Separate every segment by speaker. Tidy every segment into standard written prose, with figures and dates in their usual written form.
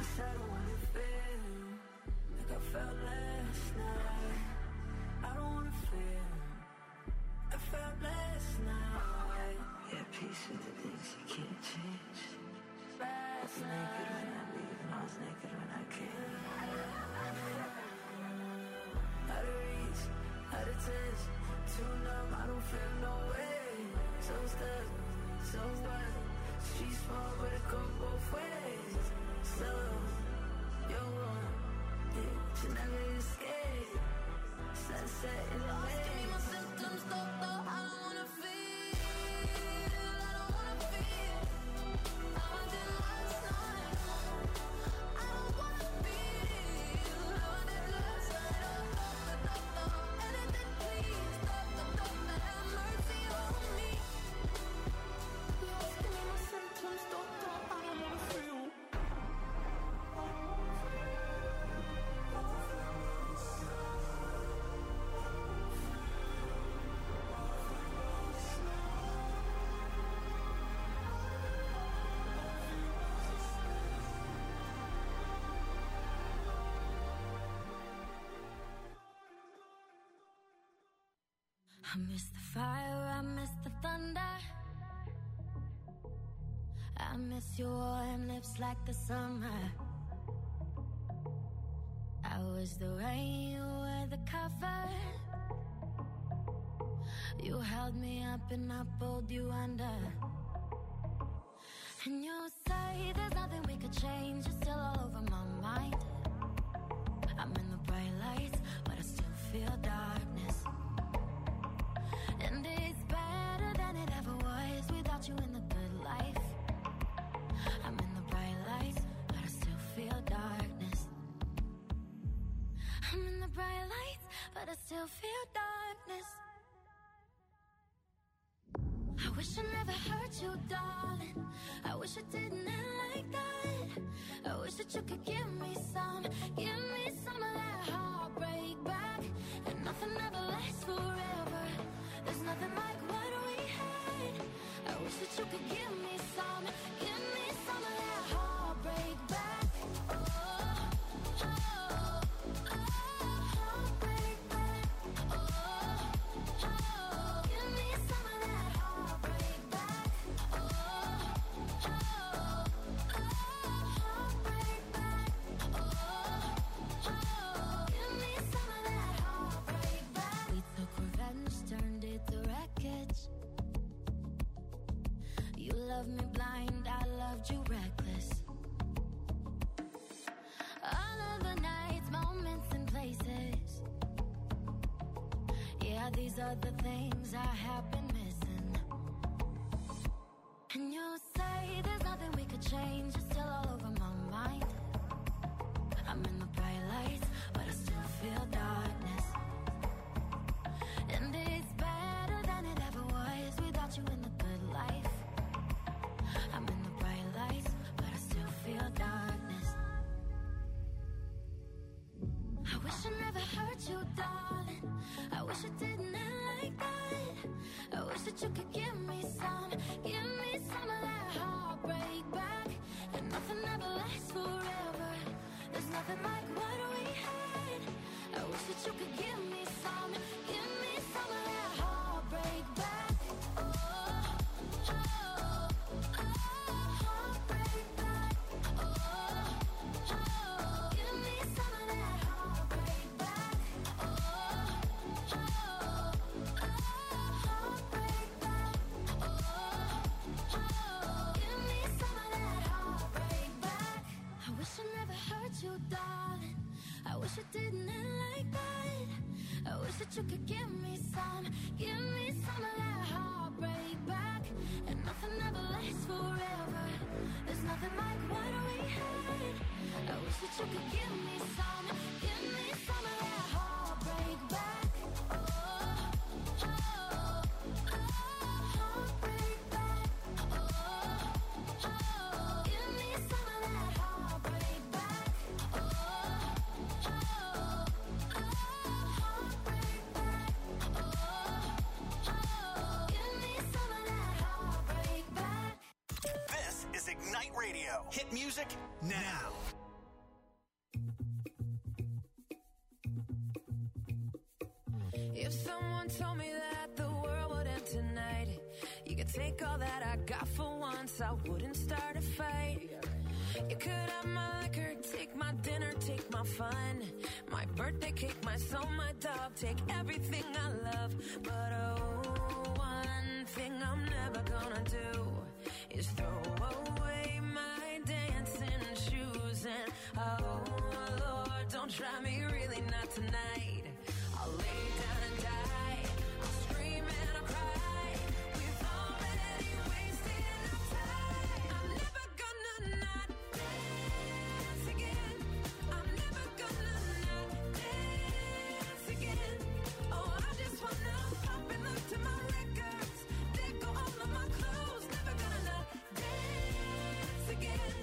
Speaker 1: I don't wanna feel like I felt last night. I don't wanna feel I felt last night. Yeah, peace with the things you can't change. Last night. I was naked when I leave and I was naked when I came. Out of reach, out of touch, too numb, I don't feel no way. So stuck, so what? Streets small, but it go both ways. So, you're one, yeah, you never escape. Sunset in the way. Give me my symptoms, stop, I don't wanna feel. I don't wanna feel how I did last night. I don't wanna feel how I did last night. Anything please, stop, have mercy on me. Give me my symptoms, stop, I don't wanna feel. I miss the fire, I miss the thunder. I miss your warm lips like the summer. I was the rain, you were the cover. You held me up and I pulled you under. And you say there's nothing we could change. You're still all over my mind. I'm in the bright lights, but I still feel darkness. And it's better than it ever was without you in the good life. I'm in the bright lights, but I still feel darkness. I'm in the bright lights, but I still feel darkness. I wish I never hurt you, darling. I wish I didn't end like that. I wish that you could give me some of that heartbreak back. And nothing ever lasts forever. There's nothing like what we had. I wish that you could give me some of that heartbreak back. Heartbreak back. Give me some of that heartbreak back. Heartbreak back. Give me some of that heartbreak back. We took revenge, turned it to wreckage. You loved me blind, I loved you reckless. All of the nights, moments and places. Yeah, these are the things I have been missing. And you say there's nothing we could change. You're still all over my mind. I'm in the bright lights, but I still feel darkness. And it's better than it ever was without you in the good life. I'm in the bright lights, but I still feel darkness. I wish I never hurt you, darling. I wish I didn't end like that. I wish that you could give me some of that heartbreak back. And nothing ever lasts forever. There's nothing like what we had. I wish that you could give me some of that heartbreak back. Heartbreak back. Give me some of that heartbreak back. Heartbreak back. Give me some of that heartbreak back. I wish I never hurt you, darling. I wish it didn't end like that. I wish that you could give me some of that heartbreak back. And nothing ever lasts forever. There's nothing like what we had. I wish that you could give me some of that heartbreak back. Heartbreak back. Give me some of that heartbreak back. Heartbreak back. Give me some of that heartbreak back.
Speaker 2: This is Ignite Radio. Hit music now.
Speaker 1: If someone told me that the world would end tonight, you could take all that I got for once, I wouldn't start a fight. You could have my liquor, take my dinner, take my fun, my birthday cake, my soul, my dog, take everything I love. But oh, one thing I'm never gonna do is throw away my dancing shoes. And oh Lord, don't try me, really not tonight. I'll lay down and die, I'll scream and I'll cry. We've already wasted enough time. I'm never gonna not dance again. I'm never gonna not dance again. Oh, I just wanna pop and look to my records, let go all of my clothes. Never gonna not dance again.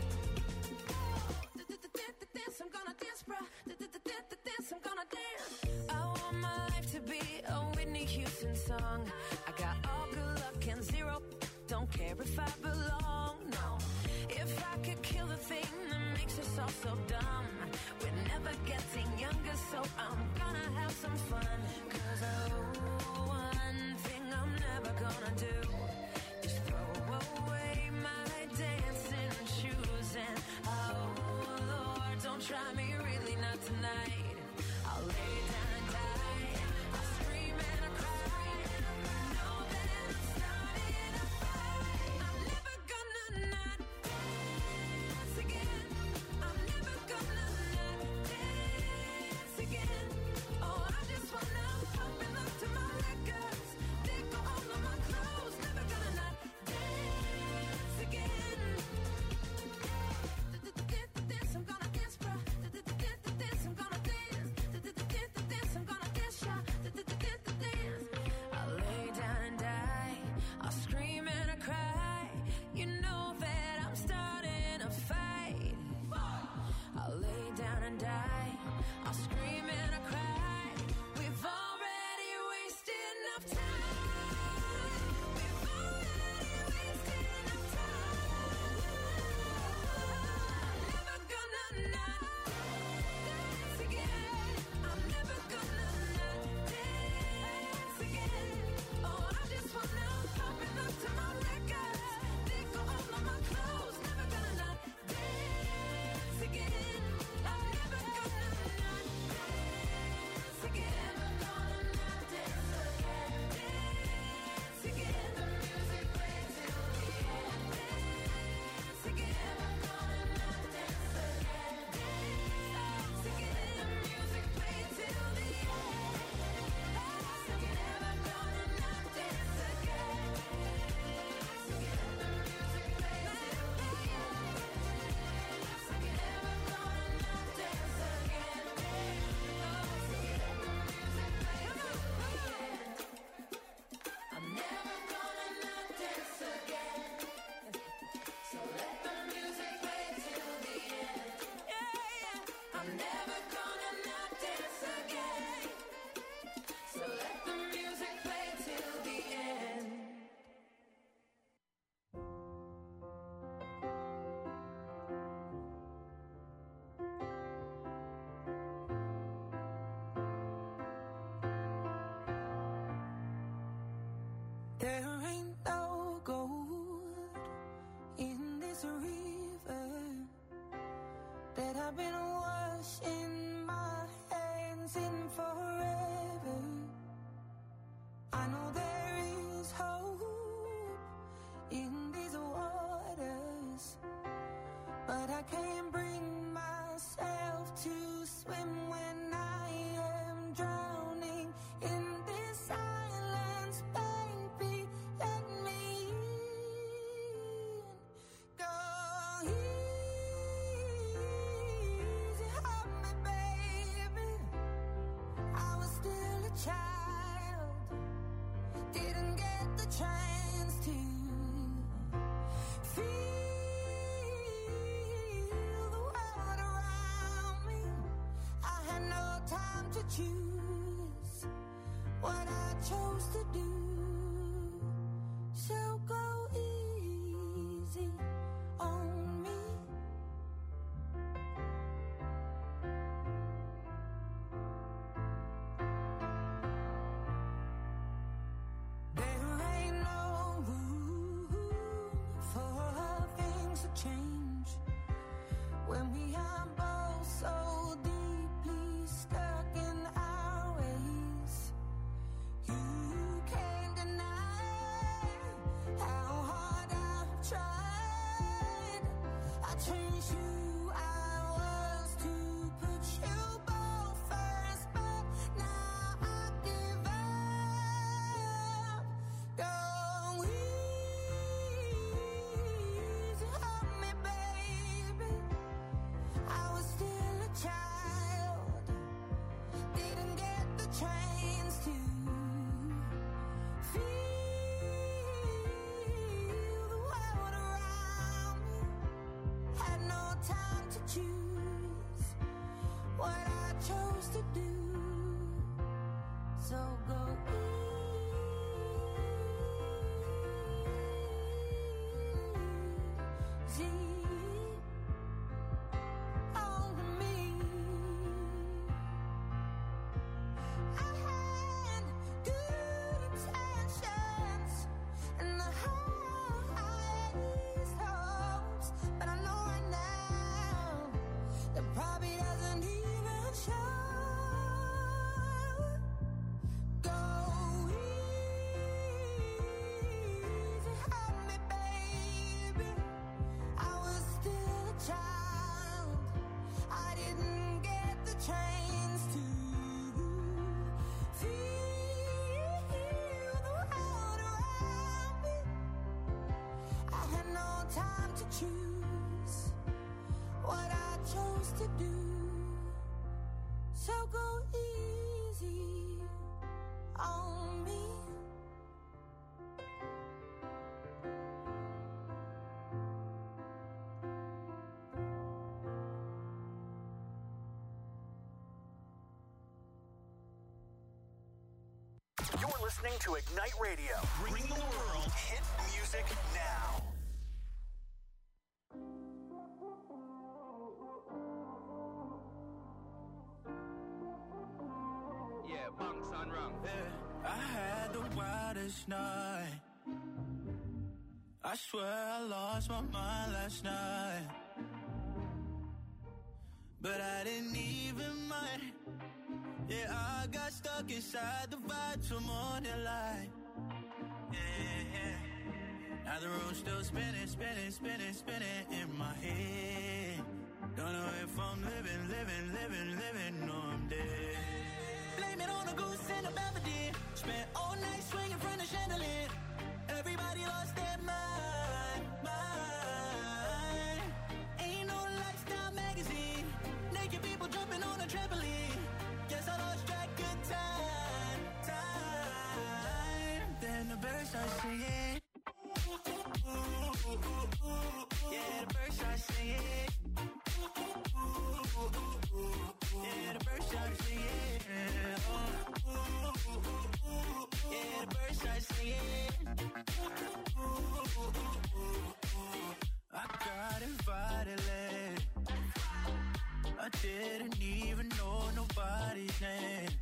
Speaker 1: Dance, I'm gonna dance, bruh. Dance, I'm gonna dance. I want my life to be a Whitney Houston song. I got all good luck and zero, don't care if I belong, no. If I could kill the thing that makes us all so dumb, we're never getting younger, so I'm gonna have some fun. 'Cause oh, one thing I'm never gonna do is throw away my dancing shoes. And oh Lord, don't try me, really not tonight. I'll lay down and die, I'll scream and I'll cry. Know that I'm starting a fight. I'm never gonna not dance again. I'm never gonna not dance again. Oh, I just wanna pop and look to my records, let go all of my clothes. Never gonna not dance again. Dance, I'm gonna dance, bruh. Dance, I'm gonna dance. Dance, I'm gonna dance, yeah. Dance. I'll lay down and die, I'll scream and I cry. You know that I'm starting a fight. I'll lay down and die, I'll scream and I cry. We've already wasted enough time. We've already wasted enough time. I'm never gonna not dance again. I'm never gonna not dance again. Oh, I just wanna pop and look to my records, let go all of my clothes. Never gonna not dance again. I'm never gonna not dance again. I'm gonna not dance again. Dance again. The music plays till the end. Dance again. I'm gonna not dance again. Dance again. The music plays till the end. Dance again. I'm gonna not dance again. Dance again. The music plays till the end. Dance again. I'm gonna not dance again. Dance again. The music plays till the end. I'm never gonna not dance again. So let the music play till the end. Yeah. I'm never gonna not dance again. So let the music play till the end.
Speaker 2: There ain't no gold in this river that I've been washing my hands in forever. I know there is hope in these waters, but I can't bring myself to swim when I am drowning in this silence. Baby, let me in. Go easy on me, baby. I was still a child, didn't get the chance to feel the world around me. I had no time to choose what I chose to do. So go easy on me. chose to do. So go easy on me. I had good intentions and the highest hopes, but I know right now that probably doesn't even show. Go easy on me, baby. I was still a child. I didn't get the chance to feel the world around me. I had no time to choose what I chose to do. So go easy on me.
Speaker 3: You're listening to Ignite Radio. Bring the world hit music now.
Speaker 4: Yeah, bunks on rung.
Speaker 5: I had the wildest night. I swear I lost my mind last night. But I didn't even mind. Yeah, I got stuck inside the vibe till morning light. Yeah. Now the room's still spinning, spinning, spinning, spinning in my head. Don't know if I'm living, no I'm dead. Blame it on a goose and a Belvedere. Spent all night swinging from the chandelier. Everybody lost their mind. Ain't no lifestyle magazine. Naked people jumping on a trampoline. Guess I lost track of time. Then the birds start singing. Yeah, the birds start singing. Yeah, the birds start singing. Yeah, the birds start singing. I got invited late. I didn't even know nobody's name.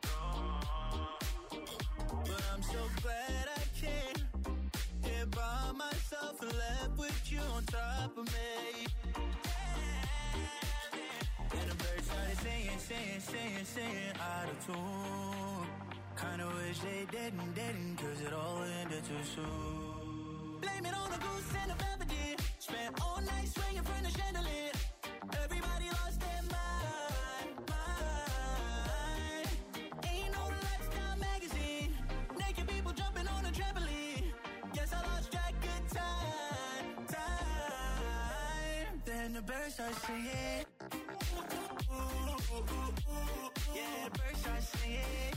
Speaker 5: But I'm so glad I came here by myself and left with you on top of me. And the birds started singing out of tune. Kinda wish they didn't, cause it all ended too soon. Blame it on a goose and a Belvedere. Spent all night swinging from the chandelier. Everybody lost their mind. Ain't no lifestyle magazine. Naked people jumping on a trampoline. Guess I lost track of time. Then the birds start singing. Yeah, the birds start singing.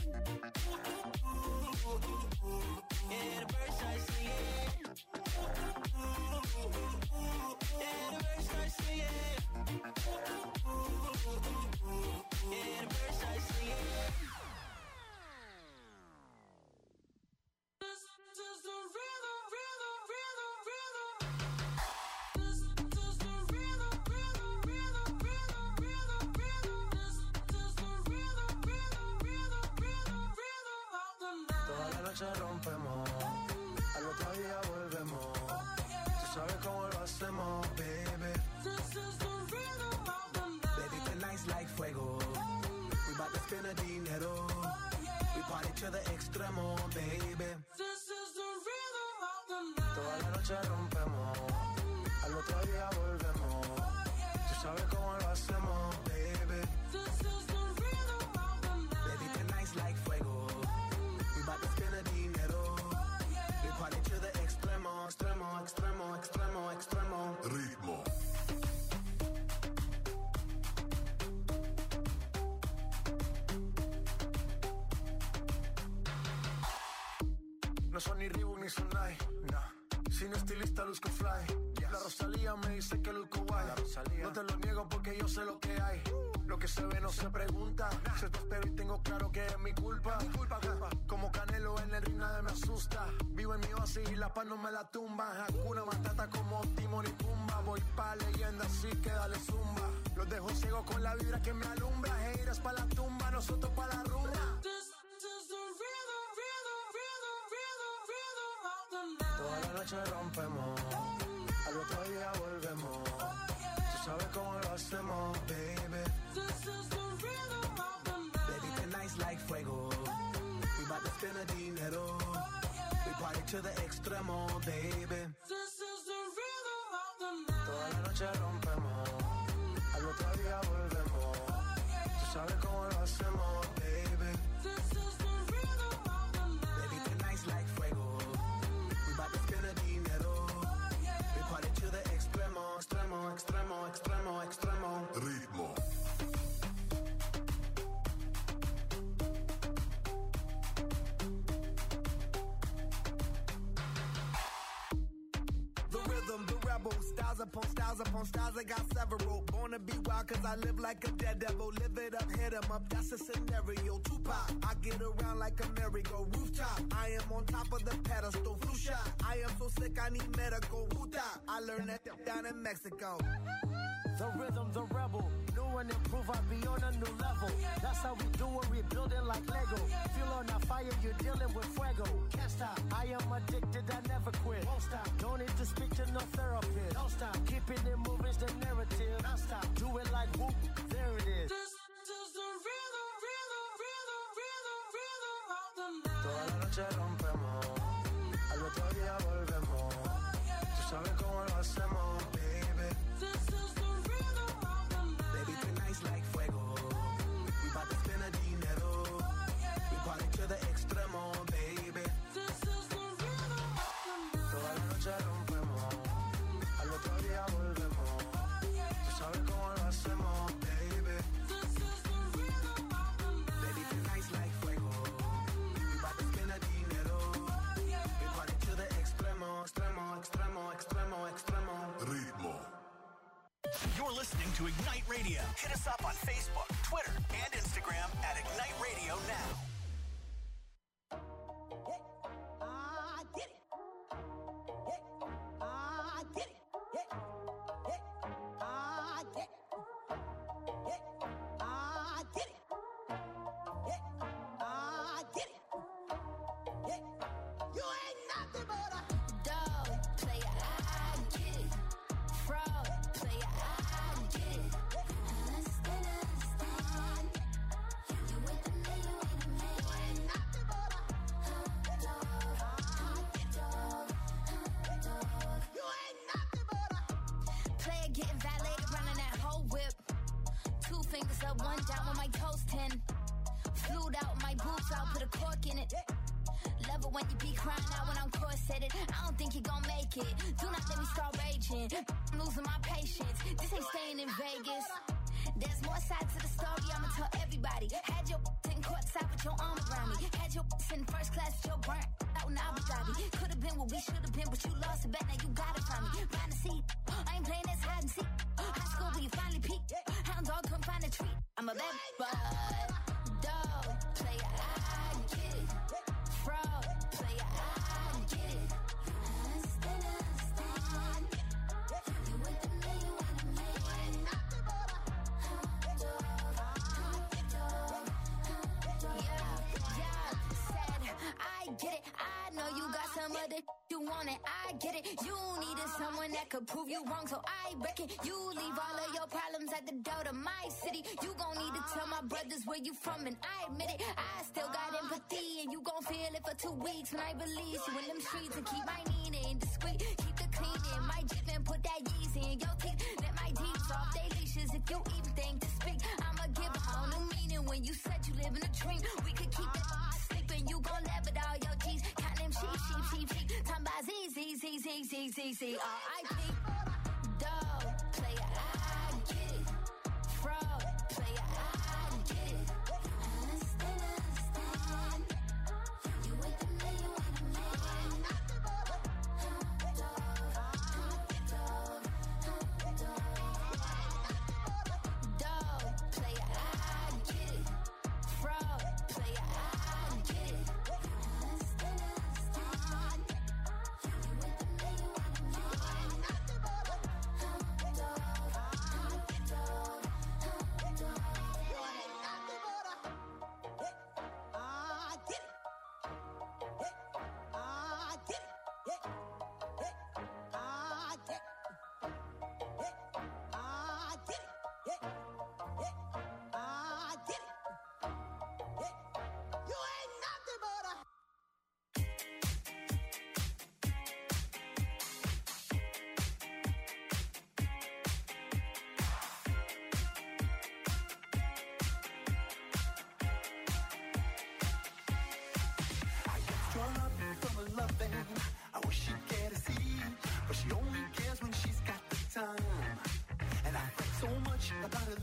Speaker 5: Yeah, the birds start singing. Yeah, the birds start singing. Yeah, the birds start singing. This is the rhythm. This is the rhythm.
Speaker 6: Toda la noche rompemos, al otro día volvemos. Tú sabes cómo lo hacemos, baby. Baby, tonight's like fuego. We bout to spend the dinero. We party to the extremo, baby. Toda la noche rompemos, al otro día volvemos. Tú sabes cómo lo hacemos, baby. Baby, tonight's like fuego. We bout to spend the dinero. We party to the extremo, extremo, extremo, extremo, extremo.
Speaker 7: Ritmo.
Speaker 6: No son ni Reebok ni Sonai, nah. Sin estilista luzco fly. La Rosalía me dice que luzco guay. No te lo niego porque yo sé lo que hay. Lo que se ve no se pregunta. Se te espero y tengo claro que es mi culpa. Como Canelo en el ring nadie me asusta. Vivo en mi oasis y la paz no me la tumba. Hakuna Matata como Timon y Pumba. Voy pa' leyenda así que dale zumba. Los dejo ciego con la vibra que me alumbra. Haters pa' la tumba, nosotros pa' la rumba. Toda la noche rompemos, al otro día volvemos. Tú sabes cómo lo hacemos, baby. Baby, tonight's like fuego. We bout to spend the dinero. We party to the extremo, baby. Toda la noche rompemos, al otro día volvemos. Tú sabes cómo lo hacemos, baby. Baby, tonight's like fuego. We bout to spend the dinero. We party to the extremo, extremo, extremo, extremo, extremo. Ritmo. Upon styles, I got several. Born to be wild cause I live like a dead devil. Live it up, hit 'em up, that's a scenario. Tupac, I get around like a merry-go rooftop. I am on top of the pedestal, flu shot. I am so sick, I need medical. Puta, I learned that down in Mexico.
Speaker 7: The rhythm, the rebel. New and improve, I'll be on a new level. That's how we do it, we building like Lego. Feel on a fire, you're dealing with fuego. Can't stop, I am addicted, I never quit. Won't stop, don't need to speak to no therapist. Don't stop, keeping it moving's the narrative. Don't stop, do it like whoop, there it is. This is the rhythm, rhythm, rhythm, rhythm, rhythm of the night.
Speaker 6: Toda la noche rompemos, al otro día volvemos. Tú sabes cómo lo hacemos, baby.
Speaker 7: This is the rhythm of the night.
Speaker 6: Baby, tonight's like fuego. We bout to spend the dinero. We party to the extremo, baby.
Speaker 7: This is the rhythm of the night.
Speaker 6: Toda la noche rompemos, al otro día volvemos. Tú sabes cómo lo hacemos, baby.
Speaker 7: This is the rhythm of the night.
Speaker 6: Baby, tonight's like fuego. We bout to spend the dinero. We party to the extremo, extremo, extremo, extremo, extremo. Ritmo.
Speaker 3: You're listening to Ignite Radio. Hit us up on Facebook, Twitter, and Instagram at Ignite Radio Now.
Speaker 2: I get it. I get it. I get it. I get it. I get it. You ain't nothing but a
Speaker 8: Dog player, I get it. Fraud player, I get it. Understand. You with the man, you with the man.
Speaker 2: you ain't nothing but a
Speaker 8: Dog.
Speaker 2: you ain't nothing but a
Speaker 8: Player getting valeted, running that whole whip. 2 fingers up, 1 down with my toes 10. Flued out my boots, I'll put a cork in it. Love it when you be crying out when I'm corseted. I don't think you gon' make it. Do not let me start raging. I'm losing my patience. This ain't staying in Vegas. There's more sides to the story, I'ma tell everybody. Had your sitting courtside with your arm around me. Had your in first class with your burnt out in Abu Dhabi. Could've been what we should've been, but you lost it back, now you got it from me. Find a seat, I ain't playing this hide and seek. High school where you finally peaked. Hound dog couldn't find a treat. I'm a bad boy. Dog player, I get it. Fraud player, I get it. Understand. You with the man, you with the man. I get it. I know you got some other you want it. I get it. You needed someone that could prove you wrong, so I reckon you leave all of your problems at the door to my city. You gon' need to tell my brothers where you from, and I admit it. I still got empathy, and you gon' feel it for 2 weeks when I release you in them streets and keep my meaning discreet. Keep the cleaning, my Jeep and put that Yeezy in your teeth. Let my deeds off they leashes if you even think to speak. I'ma give a whole new meaning when you said you live in a dream. We could keep that sleeping, you gon' laugh at all your G's. Count them sheep. Time by Z, R.I.P. Dog player, I get it. Fraud player, I get it. Understand. You with the man, you with the man. Dog player,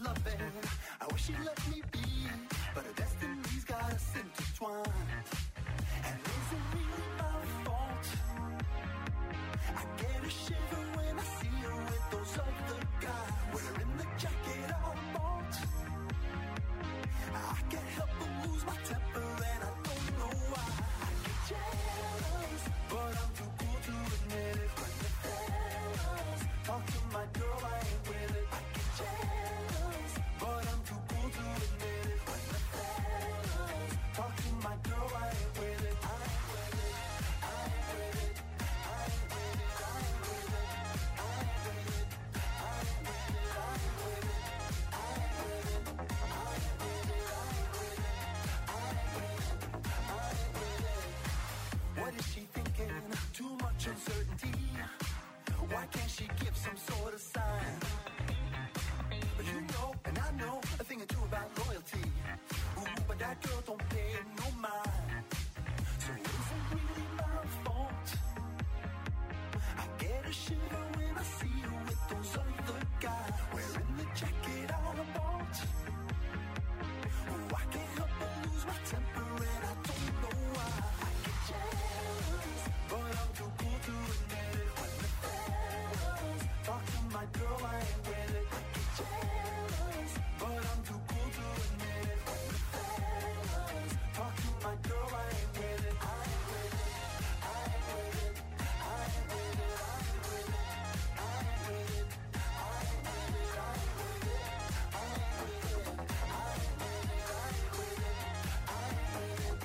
Speaker 6: loving. I wish she'd let me be, but her destiny's got us intertwined. And is it really my fault? I get a shiver when I see her with those other guys, wearing the jacket I bought. I can't help but lose my temper and I don't know why. I get jealous, but I'm too cool to admit it. When the fellas talk to my girl, I ain't with it. I get jealous, but I'm too cool to admit it. When the fellas talk to my girl, I ain't with it. I ain't with it. I ain't with it. I ain't with it. I ain't with it. I ain't with it. I ain't with it. I ain't with it. I ain't with it. I ain't with it. What is she thinking? Too much uncertainty. Why can't she give some sort of sign? You know, and I know a thing or two about loyalty. Ooh, but that girl don't pay no mind. So it isn't really my fault. I get a shiver when I see her with those other guys, wearing the jacket I bought. Oh, I can't help but lose my temper and I don't know why. I get jealous, but I'm too cool to admit it. When the fellas talk to my girl, I ain't with it. I get jealous, but I'm too cool to admit it. When the fellas talk to my girl, I ain't with it. I ain't with it. I ain't with it. I ain't with it. I ain't with it. I ain't with it. I ain't with it. I ain't with it. I ain't with it. I ain't with it. I ain't with it. I ain't with it.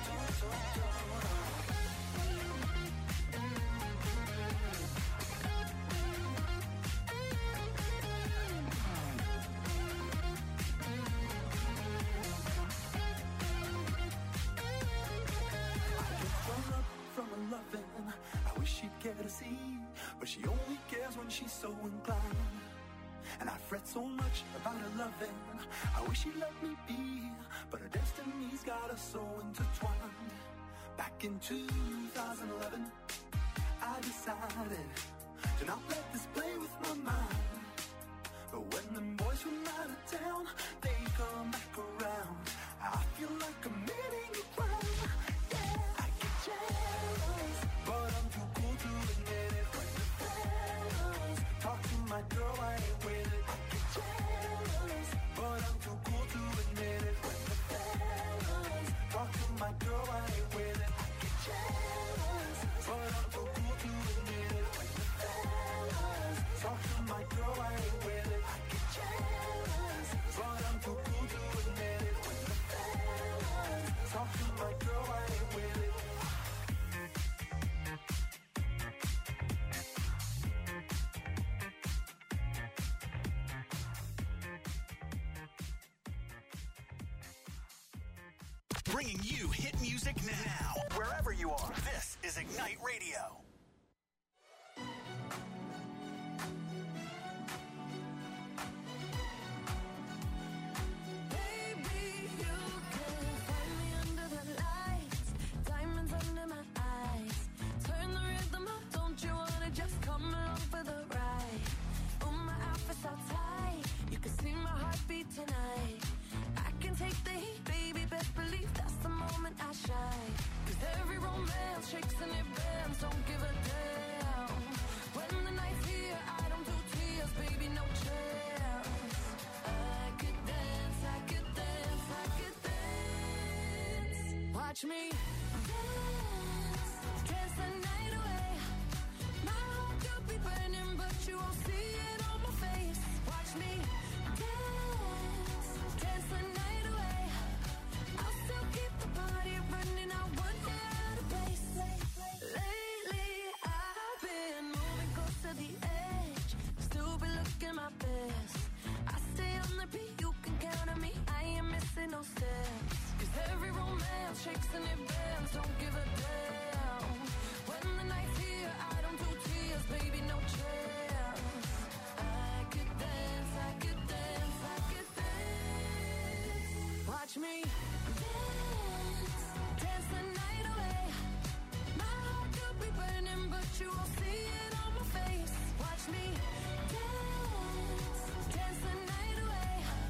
Speaker 6: From her loving, I wish she'd care to see, but she only cares when she's so inclined. And I fret so much about her loving, I wish she'd let me be, but her destiny's got us so intertwined. Back in 2011, I decided to not let this play with my mind. But when them boys from out of town, they come back around, I feel like committing a crime. Yeah, I get jealous, but I'm too cool to admit it. When the fellas talk to my girl, I ain't with it. I get jealous, but I'm too cool to admit it. When the fellas talk to my girl, I ain't with it. I get jealous, but I'm too cool to admit it. When the fellas talk to my girl, I ain't with it. I get jealous, but I'm too cool to admit it. When the fellas talk to my girl, I ain't with it.
Speaker 3: Bringing you hit music now. Wherever you are, this is Ignite Radio.
Speaker 1: Baby, you can find me under the lights, diamonds under my eyes. Turn the rhythm up, don't you wanna just come along for the ride? Oh, my outfit's all tight, you can see my heartbeat tonight. I can take the heat, baby, best believe that's the moment I shine. 'Cause every romance shakes and it bends, don't give a damn. When the night's here, I don't do tears, baby, no chance. I could dance, I could dance, I could dance. Watch me dance, dance the night away. My heart could be burning, but you won't see it on my face. Watch me dance, dance the night away. I'll still keep the party running, I won't get out of place. Lately, I've been moving close to the edge, still be looking my best. I stay on the beat, you can count on me, I ain't missing no steps. 'Cause every romance shakes and it bends, don't give a damn. When the night's here, I don't do tears, baby, no chance. I could dance, I could dance, I could dance. Watch me dance, dance the night away. My heart could be burning, but you won't see it on my face. Watch me dance, dance the night away.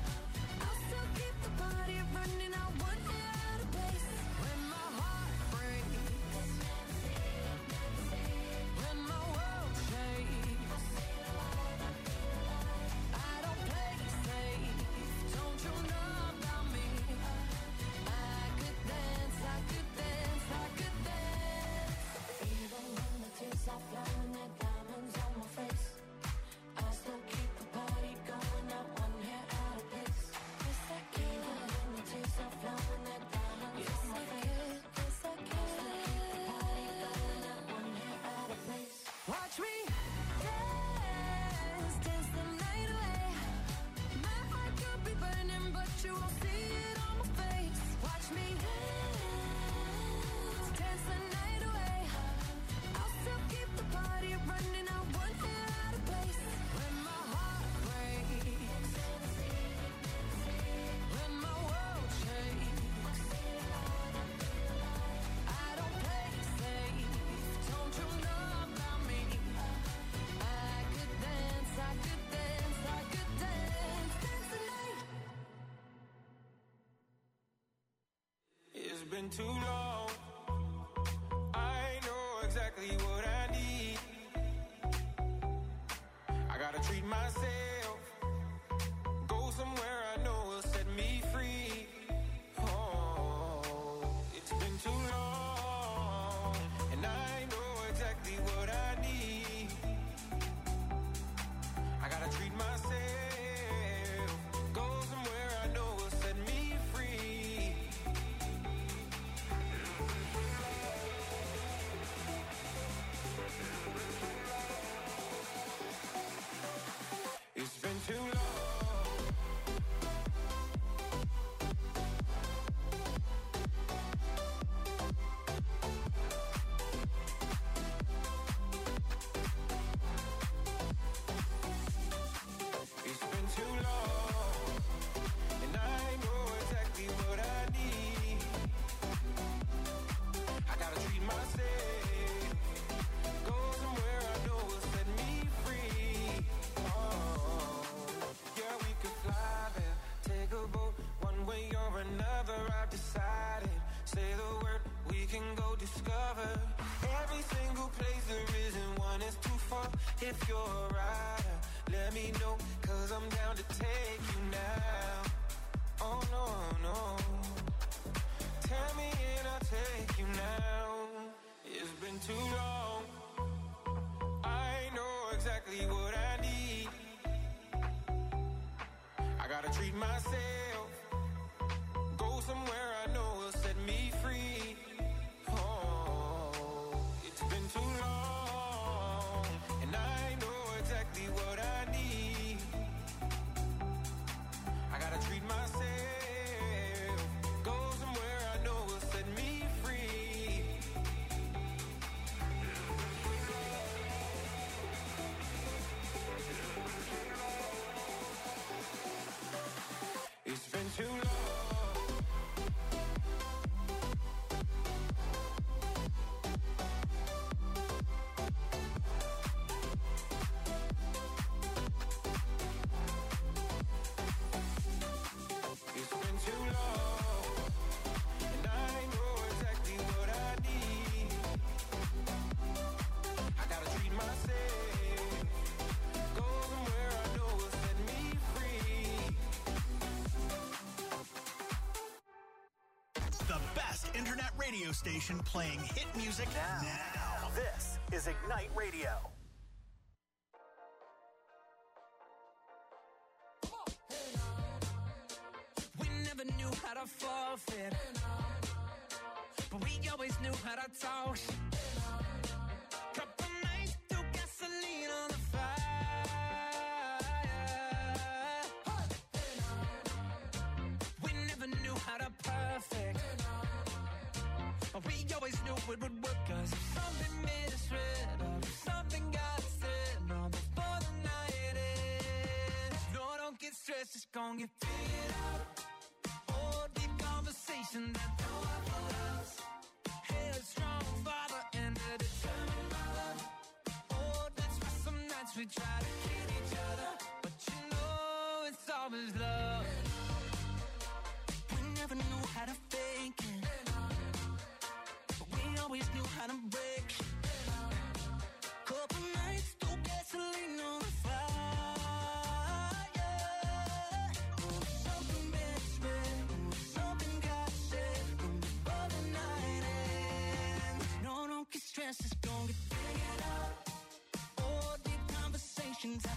Speaker 1: burning, but you won't see it on my face. Watch me dance the night away. I'll still keep the party running. I won't get out of place. When my heart breaks, when my world shakes, I don't play safe. Don't you know about me? I could dance, I could dance, I could dance, dance the night.
Speaker 9: It's been too long. I know exactly what I need. I gotta treat myself. Go somewhere I know will set me free. Oh, it's been too long. And I know exactly what I need. I gotta treat myself. Go somewhere I know will set me free. It's been too long. It's been too long. And I know exactly what I need. I gotta treat myself. Go somewhere I know will set me free. Oh, yeah, we could fly there, take a boat, one way or another. I've decided. Say the word, we can go discover every single place. There isn't one is too far. If you're a rider, let me know, 'cause I'm down to take you now. Oh no, no. Tell me and I'll take you now. It's been too long. I know exactly what I need. I gotta treat myself. Go somewhere I know will set me free. Oh, it's been too long. And I know exactly what I need. I gotta treat myself. Go somewhere I know will set me free. It's been too long. It's been too long. And I know exactly what I need. I gotta treat myself. Go somewhere I know will set me free.
Speaker 3: The best internet radio station playing hit music now. This is Ignite Radio.
Speaker 1: We never knew how to forfeit, but we always knew how to talk. Couple nights threw gasoline on the fire. We never knew how to perfect, but we always knew it would work. 'Cause if something made us red, or if something got us in, or before the night ends. No, don't get stressed, it's gonna get figured out. Oh, deep conversation that don't have for us. Headstrong father and a determined mother. Oh, that's why some nights we try to kid each other, but you know it's always love. We never knew how to fake it, but we always knew how to break. Couple nights through gasoline on the fire. Oh, something made us red, oh, something got said, and before the night ends. No, don't get stressed, it's gonna get figured out. Oh, deep conversations.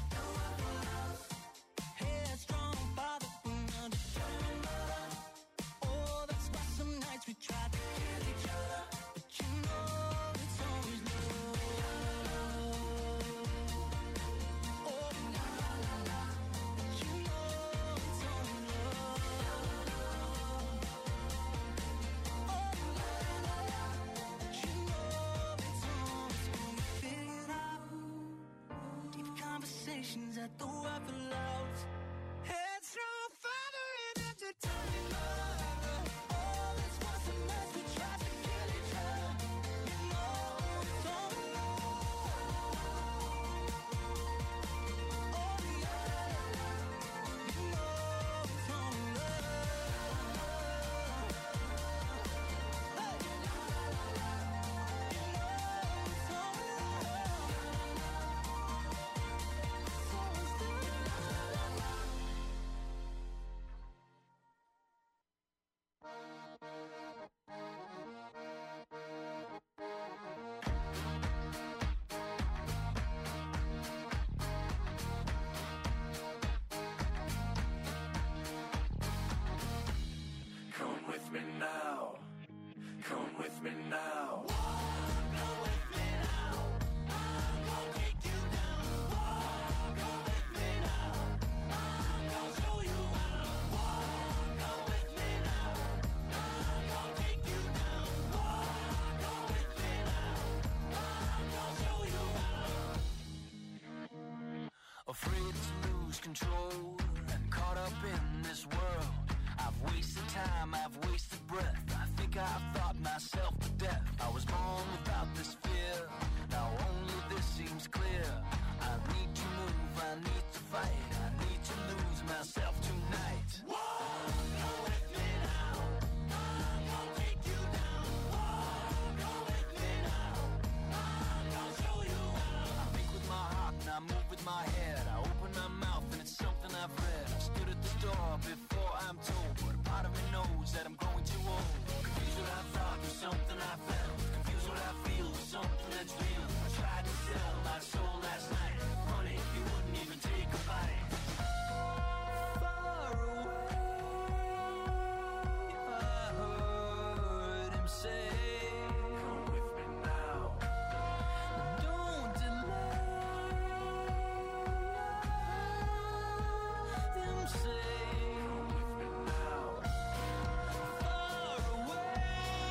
Speaker 5: I thought myself to death. I was born without this fear. Now only this seems clear. I need to move, I need to fight. I need to lose myself tonight. Go with me now. I'm gonna take you down. Go with me now. I'm gonna show you how. I think with my heart and I move with my head. I open my mouth and it's something I've read. I stood at the door before I'm told, but a part of me knows that I'm growing too old. Confused what I thought was something I felt. Confused what I feel was something that's real. I tried to sell my soul last night. Honey, you wouldn't even take a bite. Far away, I heard him say, come with me now. Don't delay. Them say, come with me now. Far away,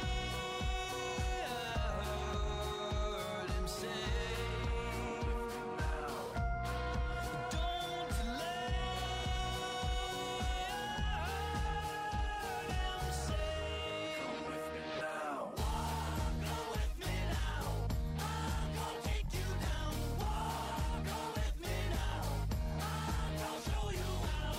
Speaker 5: I heard him say, come with me now. Don't delay. I heard him say, come with me now. Go with me now. I'm gonna take you down. Go with me now. I'm gonna show you how.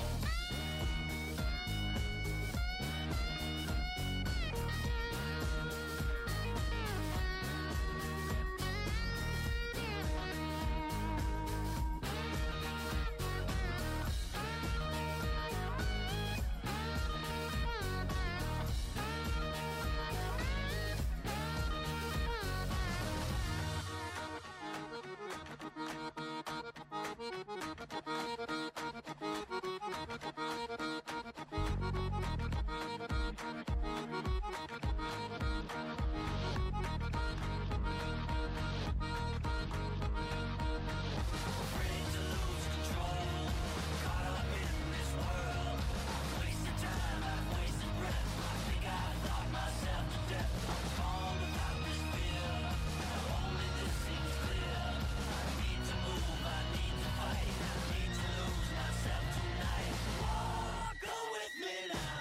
Speaker 5: Afraid to lose control, caught up in this world. I've wasted time, I've wasted breath. I think I thought myself to death. I was born without this fear. Now only this seems clear. I need to move, I need to fight. I need to lose myself tonight. Go with me now.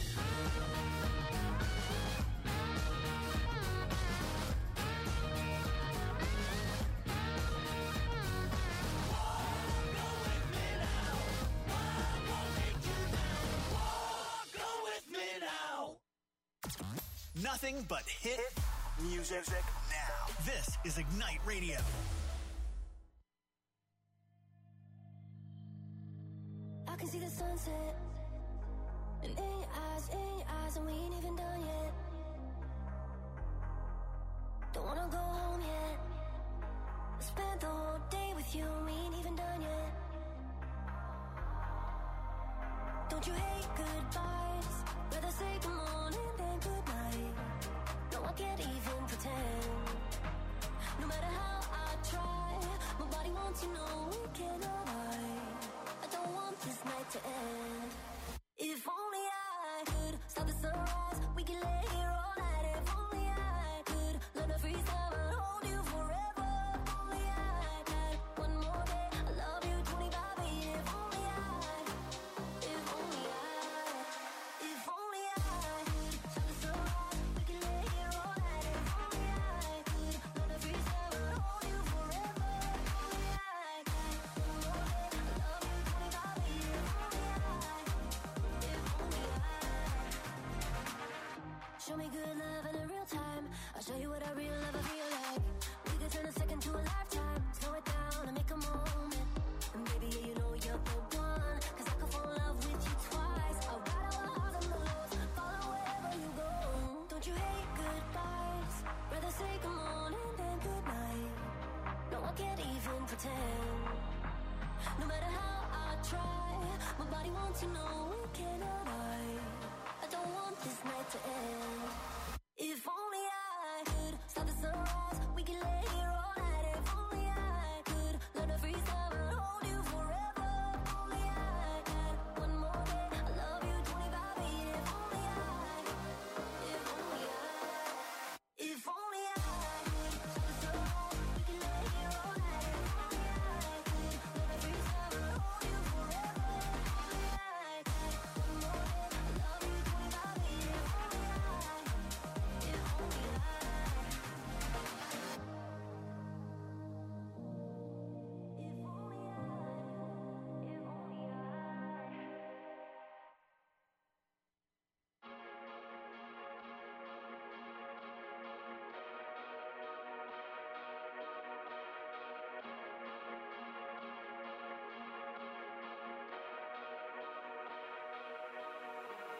Speaker 5: Go with me now. I'm gonna take you down. Go with me now.
Speaker 3: Nothing but hit music now. This is Ignite Radio.
Speaker 8: I can see the sunset. And in your eyes, and we ain't even done yet. Don't wanna go home yet. I spent the whole day with you, and we ain't even done yet. Don't you hate goodbyes? Rather say good morning than good night. No, I can't even pretend. No matter how I try, my body wants to know we cannot hide. I don't want this night to end. If only I could stop the sunrise, we can lay here all night. If only I could learn to freeze time and hold you forever. If only I had one more day, I love you 25 a year. If only I could stop the sunrise, we can lay here all night. If only I could learn to freeze time and hold you forever. If only I had one more day, I love you 25 a year. If only I. Show me good love in a real time. I'll show you what a real love I feel like. We could turn a second to a lifetime. Slow it down and make a moment. And baby, yeah, you know you're the one. 'Cause I could fall in love with you twice. I'll ride our highs and lows, follow wherever you go. Don't you hate goodbyes? Rather say good morning than good night. No, I can't even pretend. No matter how I try, my body wants to know we cannot hide. I don't want this night to end. If only I could stop the sunrise, we can lay here all night. If only I could learn to freeze time and hold you forever. If only I had one more day, I love you 25 a year. If only I could stop the sunrise, we can lay here all night. If only I could learn to freeze time and hold you forever. If only I had one more day,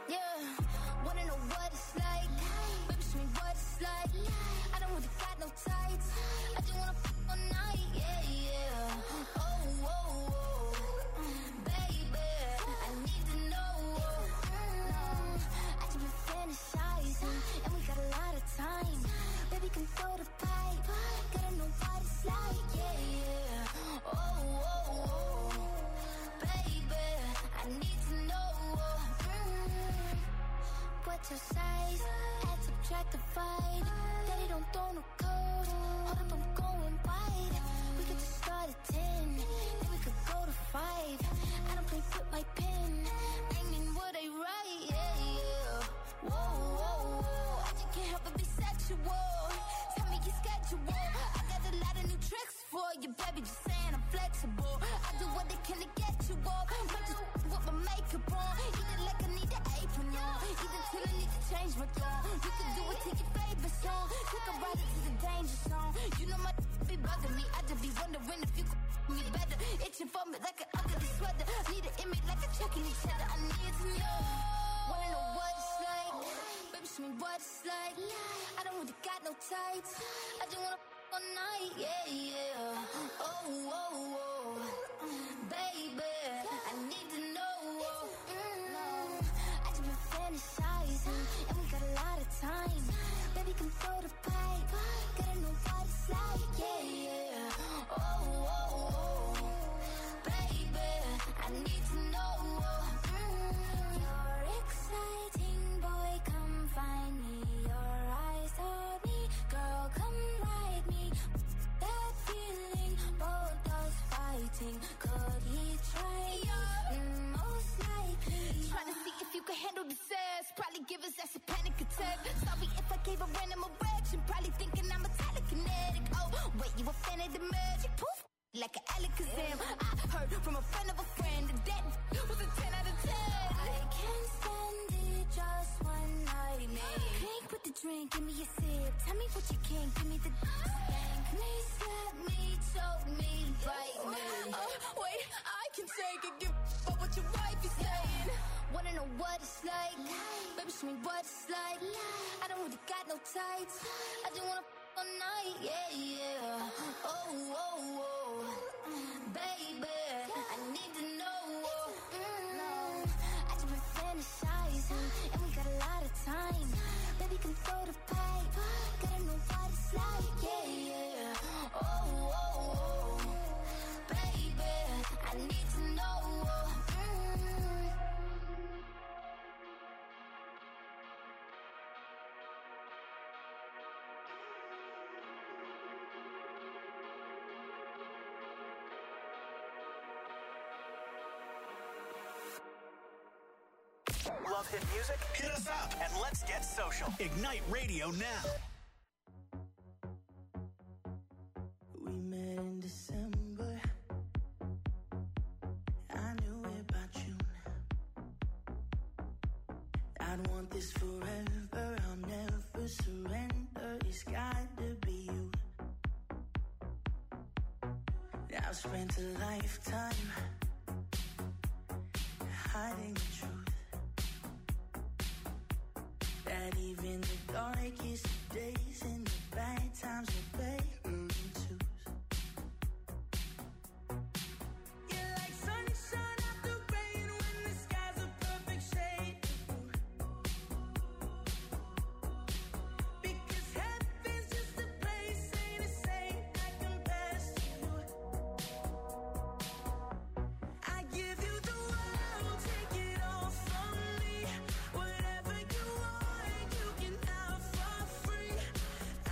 Speaker 8: Yeah, wanna know what it's like? Baby, show me what it's like. I don't really got no tights. I just wanna f all night. Yeah, yeah. Oh, oh, oh. Baby, I need to know. I just been fantasizing, and we got a lot of time. Baby, can throw the pipe. Gotta know what it's like. Yeah, yeah. Oh, oh, oh. Baby, I need to know. What's your size? Add, subtract, divide. Daddy don't throw no code. Hold up, I'm going wide. We could just start at 10, then we could go to 5. I don't play with my pen. Aiming what I write, yeah, yeah. Whoa, whoa, whoa. I just can't help but be sexual. Tell me your schedule. I got a lot of new tricks for you, baby. Just saying I'm flexible. I do what they can to get you off. Might just with my makeup on. Eat it like I need an apron on. Eat it till I need to change my tone. You can do it to your favorite song. Take a ride into the danger zone. You know my be bugging me. I just be wondering if you could me better. Itching for me like an ugly sweater. Need an image like a checking each other. I need to know. Wanna know what it's like? Baby, show me what it's like. I don't really got no tights. I just wanna all night. Yeah, yeah. Oh, oh, oh. Baby, I need to know. I just been fantasizing, and we got a lot of time. Baby, can throw the pipe. Gotta know what it's like. Yeah, yeah. Oh, oh, oh. Baby, I need to know. You're exciting, boy, come find me. Your eyes told me, girl, come ride me. That feeling, both us fighting. Could he try? Most likely. Trying to see if you can handle the sass. Probably give his ass a panic attack. Sorry if I gave a random erection. Probably thinking I'm a telekinetic. Oh, wait, you a fan of the magic? Poof, like an Alakazam. I heard from a friend of a friend that was a 10 out of 10. I can't stand it, just one night, man. Drink with the drink, give me a sip. Tell me what you can, give me the spank me, slap me, choke me, bite me. Wait, I can take it, give up what your wife is saying. Wanna know what it's like? Baby, show me what it's like. I don't really got no tights. I just wanna all night, yeah, yeah. Oh, oh, oh. Baby, I need to know. I just been fantasizing, and we got a lot of time. Baby, can throw the pipe. Gotta know what it's like, yeah, yeah. Oh, oh, oh. Baby, I need to know.
Speaker 3: Love hit music? Hit us up and let's get social. Ignite Radio now.
Speaker 5: We met in December. I knew it by June. I'd want this forever. I'll never surrender. It's got to be you. I've spent a lifetime hiding the truth. That even the darkest days and the bad times are better than twos. You're like sunshine after rain when the sky's a perfect shade of blue. Because heaven's just a place, ain't a saint that compares to you. I give you the world, take it all from me. Whatever you want, you can have for free.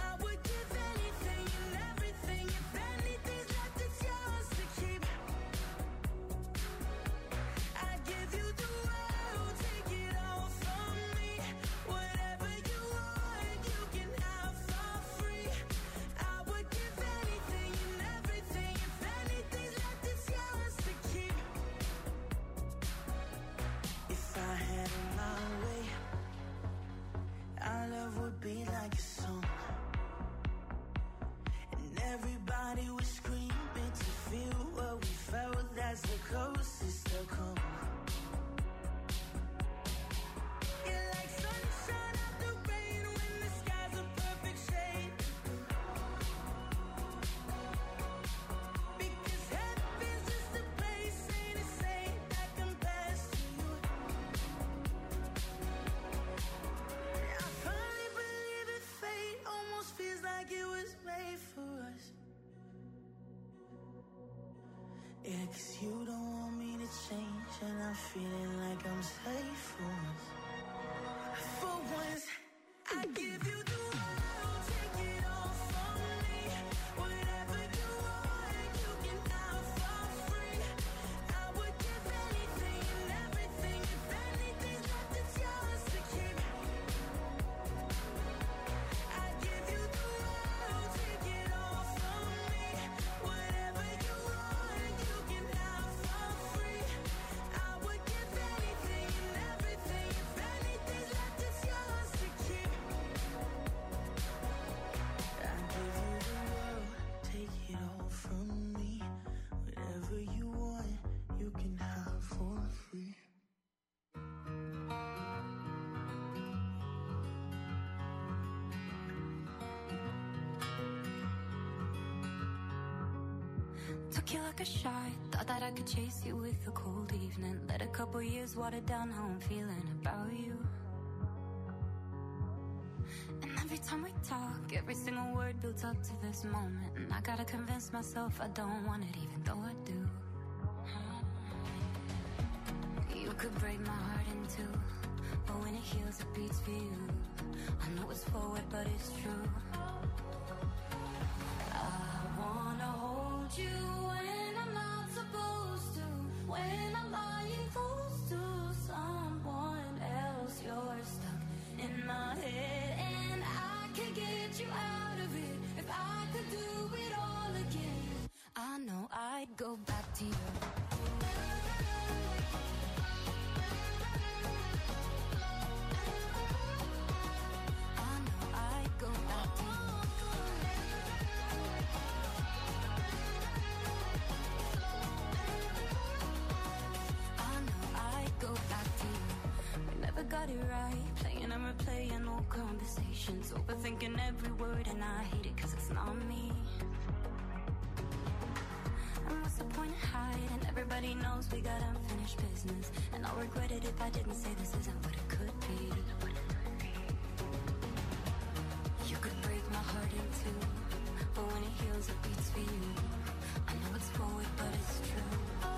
Speaker 2: Yeah, 'cause you don't want me to change, and I'm feeling like I'm safe for once. For once, I give you the world, take it all from me. Whatever you want, you can have for free. I would give anything and everything, if anything's left, it's yours to keep. I give you the world, take it all from me. Whatever you want, you can have for free. I would give anything and everything, if anything's left, it's yours to keep. I give you the world, take it all from me. Whatever you want, you can have for free.
Speaker 10: Took you like a shot, thought that I could chase you with a cold evening. Let a couple years water down how I'm feeling about you. And every time we talk, every single word builds up to this moment. And I gotta convince myself I don't want it, even though I do. You could break my heart in two, but when it heals, it beats for you. I know it's forward, but it's true. I wanna hold you when I'm not supposed to, when I'm lying close to someone else. You're stuck in my head, and I could get you out of it if I could do it all again. I know I'd go back to you. I know I'd go back to you. I know I'd go back to you. We never got it right, playing and replaying old conversations, overthinking every word, and I hate it 'cause it's not me. And what's the point of hiding? Everybody knows we got unfinished business, and I'll regret it if I didn't say this isn't what it could be. You could break my heart in two, but when it heals, it beats for you. I know it's forward, but it's true.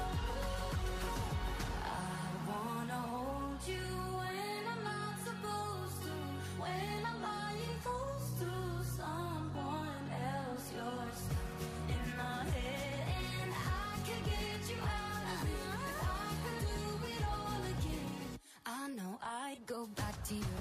Speaker 10: I wanna hold you when I'm not supposed to, when I'm lying close to someone else. You're stuck in my head, and I could get you out of it if I could do it all again. I know I'd go back to you.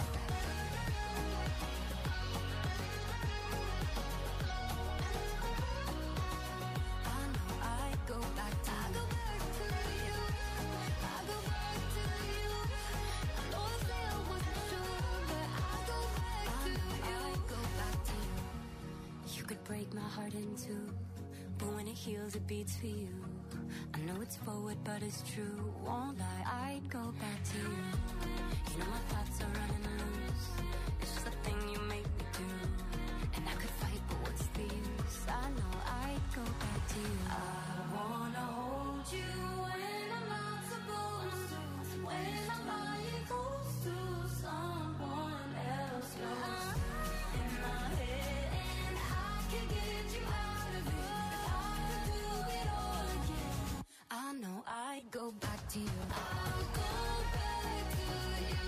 Speaker 10: I know I'd go back to you. I go back to you. I go back to you. I know I said I wasn't sure, but I go back to you. I'd go back to you. You could break my heart in two, but when it heals, it beats for you. I know it's forward, but it's true. Won't lie, I'd go back to you. You know my thoughts are running loose. It's just a thing you make me do. And I could fight, but what's the use? I know I'd go back to you. I wanna hold you when I'm not supposed to, when I'm lying close to someone else. You're stuck in my head, and I could get you out of it if I could do it all again. I know I'd go back to you. I'll go back to you.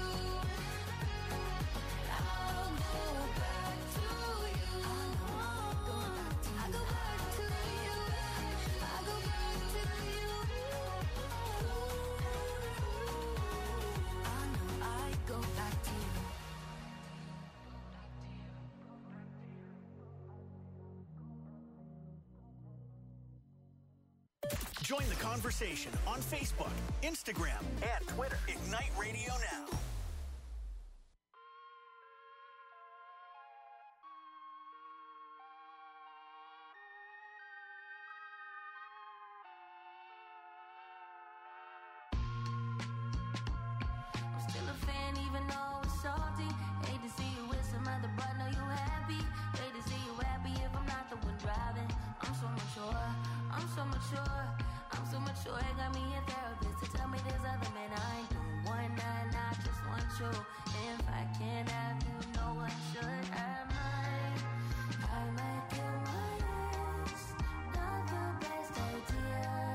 Speaker 10: I'll go back to you. I know I'd go back to you. I go back to you. I go back to you. I know I'd go back to you.
Speaker 3: Join the conversation on Facebook, Instagram, and Twitter. Ignite Radio Now.
Speaker 10: I'm still a fan even though it's salty. Hate to see you with some other, but know you happy. Hate to see you happy if I'm not the one driving. I'm so mature, I'm so mature, I'm so mature. It got me a therapist to tell me there's other men I ain't doing one night, I just want you. If I can't have you, no one should have mine. I might do my best, not the best idea.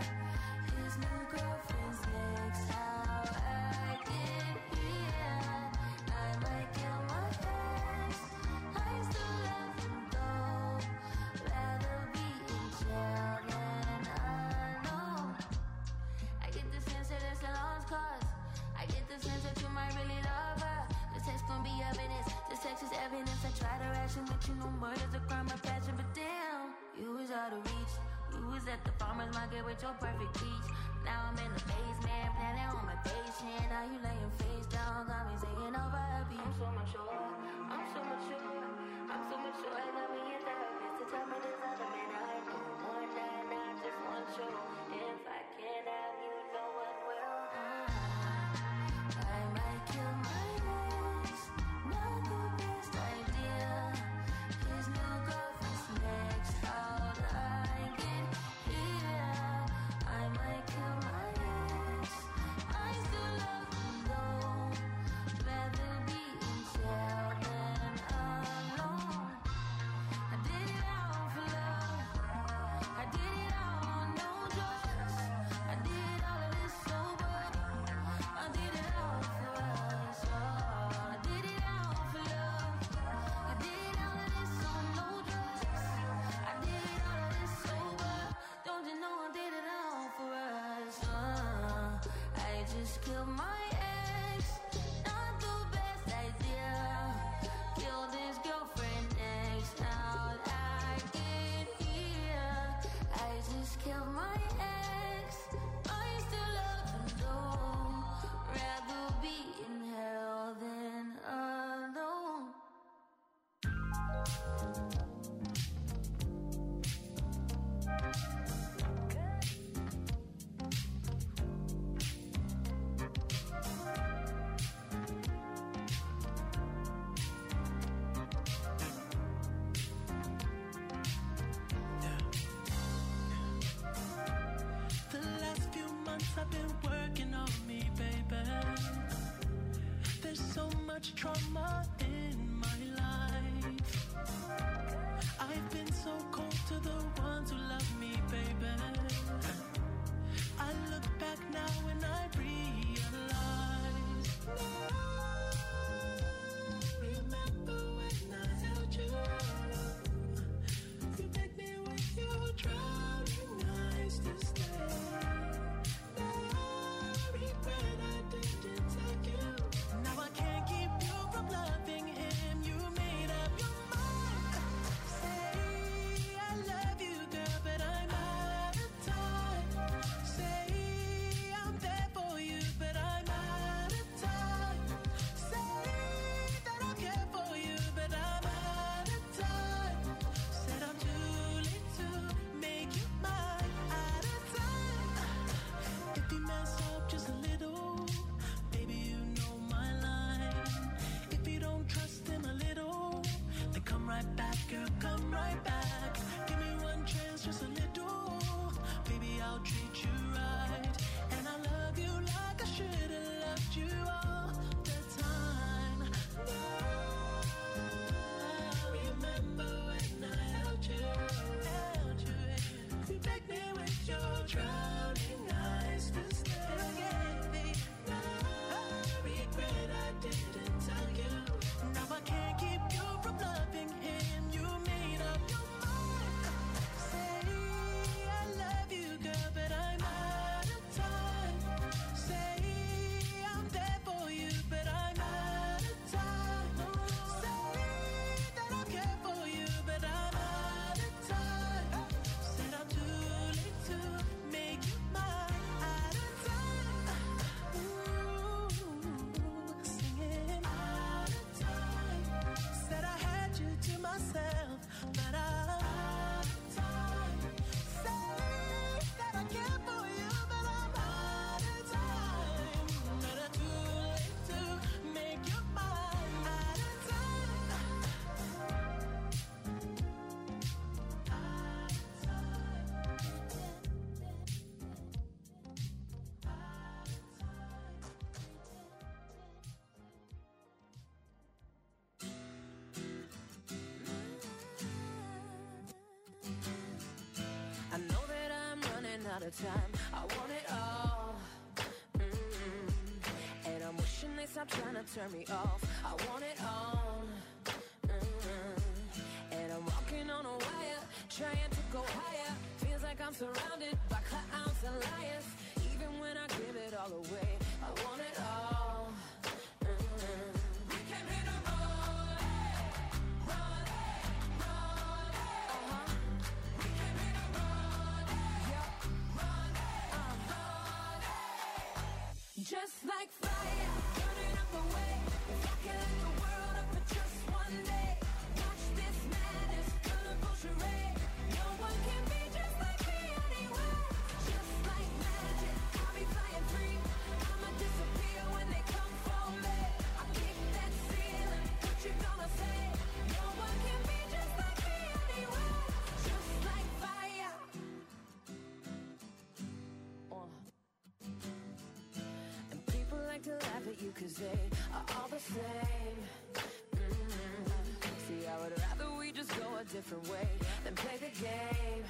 Speaker 11: you know murder's a crime of passion, but damn, you was out of reach. You was at the farmer's market with your perfect peach. Now I'm in the basement, planning on my patient. Now you laying face down, got me singing over a beat. I'm so mature, I'm so mature, I'm so mature. I got me a therapist to tell me there's other men I know. One night, not just one show. If I can't have you, no one will. I might kill my ex, not the best idea. His new girlfriend's next, how'd I get here? I might kill my ex, I still love him though. Rather be in jail than alone. I did it all for love, I did it all on no drugs. I did all of this sober, I did it all for us. I did it all for love, I did all of this on no drugs. I did all of this sober, don't you know I did it all for us. I just killed my ex, not the best idea. Killed his girlfriend next, how'd I get here? I just killed my ex, I still love him though. Rather be in hell than alone.
Speaker 5: The last few months I've been working on me, baby. There's so much trauma in my life. I've been so cold to the ones who love me, baby. I look back now and I realize. Remember when I held you? You begged me with your drowning eyes to stay. Now I regret I didn't take you. Now I can't keep you from loving him. You made up your mind. Say I love you, girl, but I'm out of time. Say I'm there for you, but I'm out of time. Say that I care for you, but I'm out of time. Said I'm too late to make you mine. Out of time. If you mess up just a little, baby, you know my line. If you don't trust him a little, then come right back, girl, come right back. Give me one chance, just a little. Baby, I'll treat you right. And I love you like I should have loved you all the time. Now, remember when I held you? You begged me with your drowning eyes to stay. Now I regret I didn't tell you. Now I can't keep you from loving him. You made up your mind. Say I love you, girl, but I'm out of time. Say I'm there for you, but I'm out of time. Say that I care for you, but I'm out of time. Said I'm too late to make you mine. Out of time. Ooh, singing out of time. Said I had you to myself, but I'm out of time. Say that I care for you, but I'm out of time. But I'm too late to make you mine. Out of time.
Speaker 11: I know that I'm running out of time. I want it all. And I'm wishing they stop trying to turn me off. I want it all. And I'm walking on a wire, trying to go higher. Feels like I'm surrounded by clowns and liars. Even when I give it all away, I want it all. We came here to run, run,
Speaker 1: at you cause they are all the same. See, I would rather we just go a different way than play the game.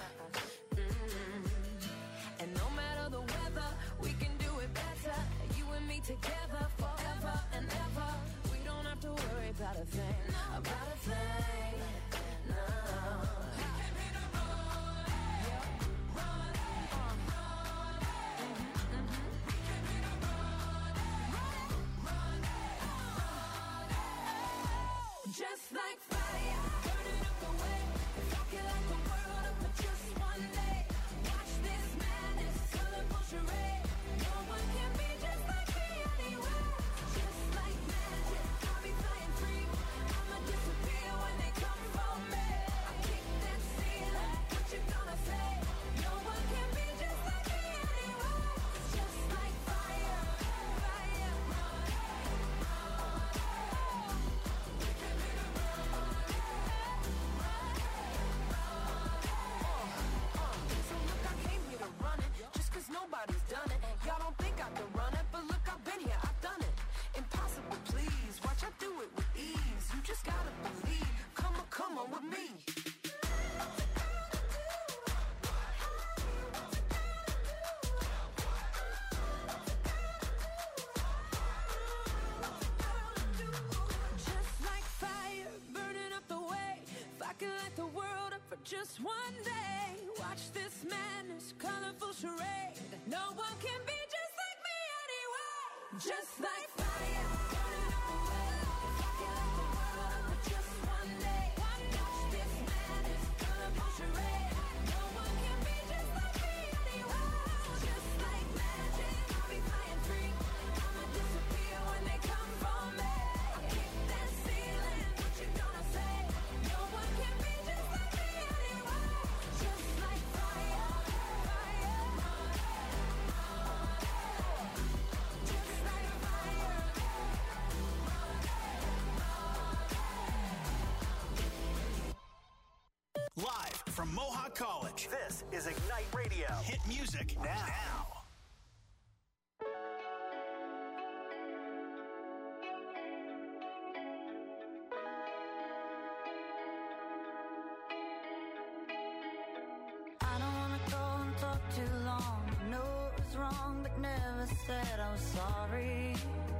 Speaker 1: And no matter the weather, we can do it better. You and me together forever and ever. We don't have to worry about a thing, about a thing. No. Just like fire, burning up the way. If I could light the world up for just one day, watch this madness, colorful charade. No one can be just like me anyway. Just like magic, I'll be flying free. I'ma disappear when they come for me. I kick that ceiling, what you gonna say? No one can be just like me anyway. Just like fire, fire. Nobody's done it. Y'all don't think I can run it, but look, I've been here, I've done it. Impossible, please. Watch I do it with ease. You just gotta believe. Come on with me. Just like fire, burning up the way. If I could light the world up for just one day, watch this madness, colorful charade. No one can be just like me anyway. Just like fire, burning up the way. If I could light the world up for just one day, watch this madness, colorful charade. No one can be just like me anyway. Just like magic, I'll be flying free. I'ma disappear when they come for me. I kick that ceiling, what you gonna say? No one can be just like me anyway. Just like fire, fire. Just like fire.
Speaker 3: Live from Mohawk College, this is Ignite Radio. Hit music now.
Speaker 10: I don't wanna go and talk too long. Know it was wrong, but never said I was sorry.